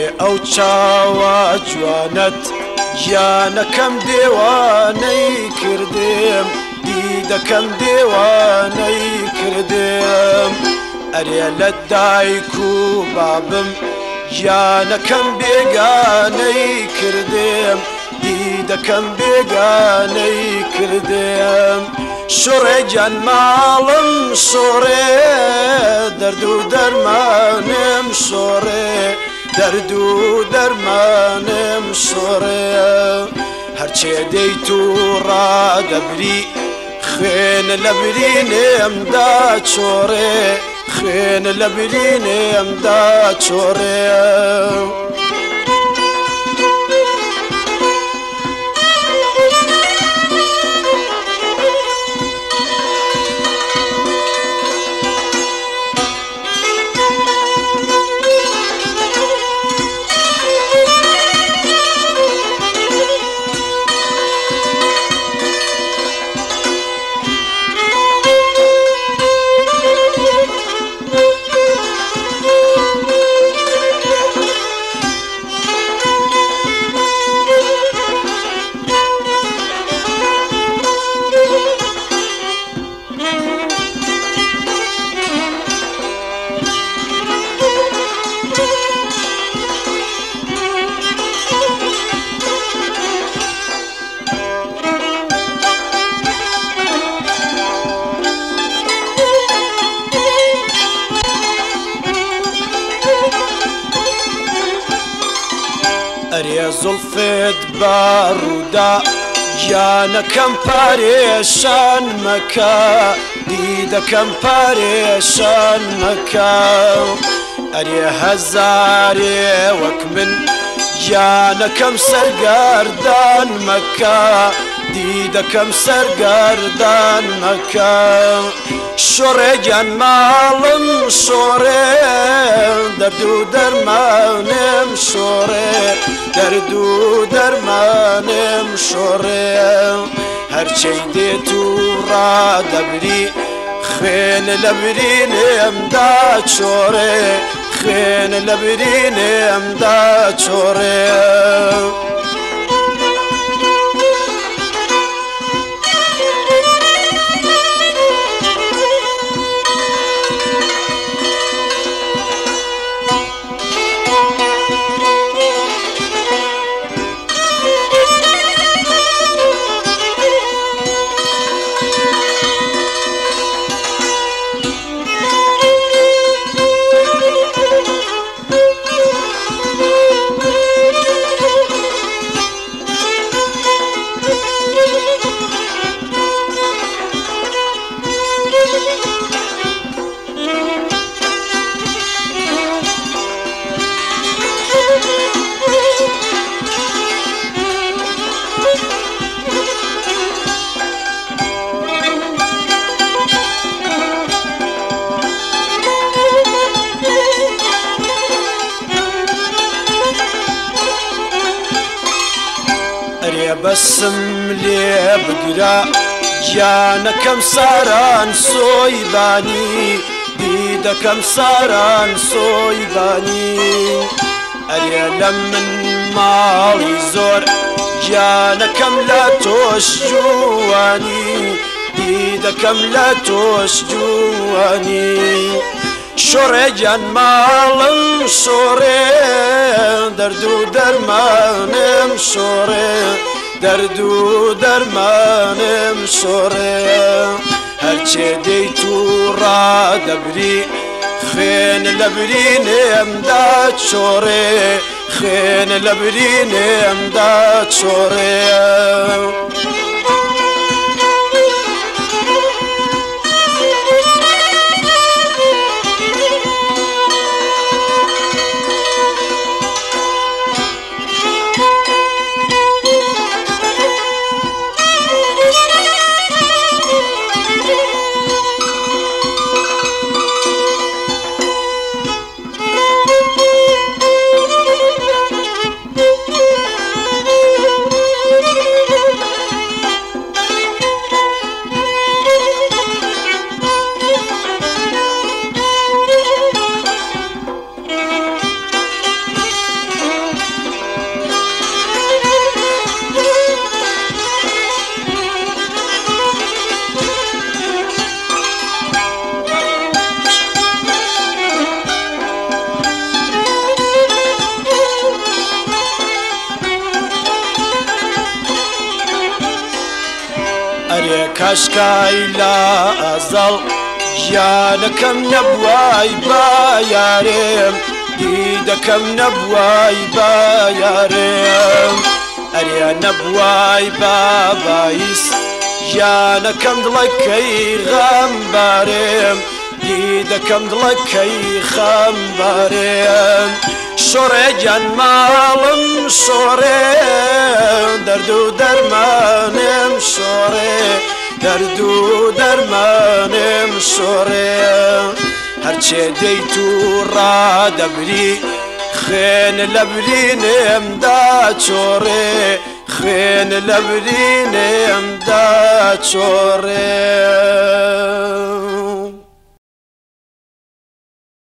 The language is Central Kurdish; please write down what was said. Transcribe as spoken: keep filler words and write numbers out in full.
ئەرێ ئەو چاوە جوانت گیانەکەم دێوانەی کردم دیدەکەم دێوانەی کردم ئەرێ لە دایک و بابم گیانەکەم بێگانەی کردم دیدەکەم بێگانەی کردم شوڕێ گیان ماڵم شوڕێ دەرد و دەرمانم شوڕێ دەرد و دەرمانم شوڕێ هەرچێ دەیت و ڕادەبری خوێن لە برینێمدا چۆڕێ خوێن لە برینێمدا چۆڕێ ئەرێ زوڵفت باڕوودا گیانەکەم پارێشان مەکە دیدەکەم پارێشان مەکە ئەرێ هەزارێ وەک من گیانەکەم سەرگەردان مەکە دیدەکەم سەرگەردان مەکە شوڕێ گیان ماڵم شوڕێ دەرد و دەرمانم شوڕێ دەرد و دەرمانم شوڕێ هەرچەی دێت و ڕادەبری خوێن لە برینێمدا چۆڕێ خوێن لە برینێمدا چۆڕێ بەسم لێ بگرە گیانەکەم ساران سۆیبانی دیدەکەم ساران سۆیبانی ئەرێ لە من ماڵی زۆر گیانەکەم لە تۆش جوانی دیدەکەم لە تۆش جوانی شوڕێ گیان ماڵم شوڕێ دەرد و دەرمانم شوڕێ دەرد و دەرمانم شوڕێ هەرچێ دەیت و ڕادەبری خوێن لە برینێمدا چۆڕێ خوێن لە برینێمدا چۆڕێ کاشکای لە ئەزەڵ گیانەکەم نەبوای با یارێم دیدەکەم نەبوای با یارێم ئەرێ نەبوای با بایس گیانەکەم دڵەکەی غەمبارێم دیدەکەم دڵەکەی خەمبارێم شۆڕێ گیان ماڵم شۆڕێ دەرد و دەرمانم شۆڕێ دەرد و دەرمانم شۆڕێ هەرچێ دەیت و ڕادەبری خوێن لە برینێمدا چۆڕێ خوێن لە برینێمدا چۆڕێ